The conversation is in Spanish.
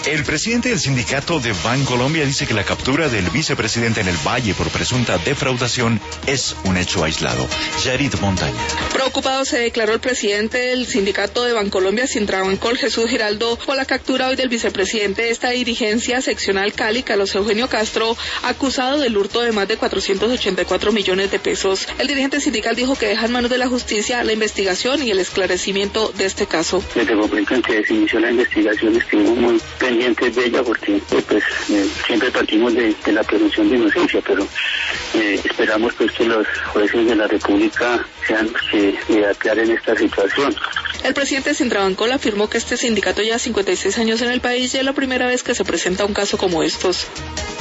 El presidente del sindicato de Bancolombia dice que la captura del vicepresidente en el Valle por presunta defraudación es un hecho aislado. Yarit Montaña. Preocupado se declaró el presidente del sindicato de Bancolombia, Sintrabancol, Jesús Giraldo, por la captura hoy del vicepresidente de esta dirigencia seccional Cali, Carlos Eugenio Castro, acusado del hurto de más de 484 millones de pesos. El dirigente sindical dijo que deja en manos de la justicia la investigación y el esclarecimiento de este caso. Desde el momento en que se inició la investigación estuvimos muy pendientes de ella porque siempre partimos de la presunción de inocencia, pero esperamos pues que los jueces de la República sean los que aclaren esta situación. El presidente de Sintrabancol afirmó que este sindicato lleva 56 años en el país y es la primera vez que se presenta un caso como estos.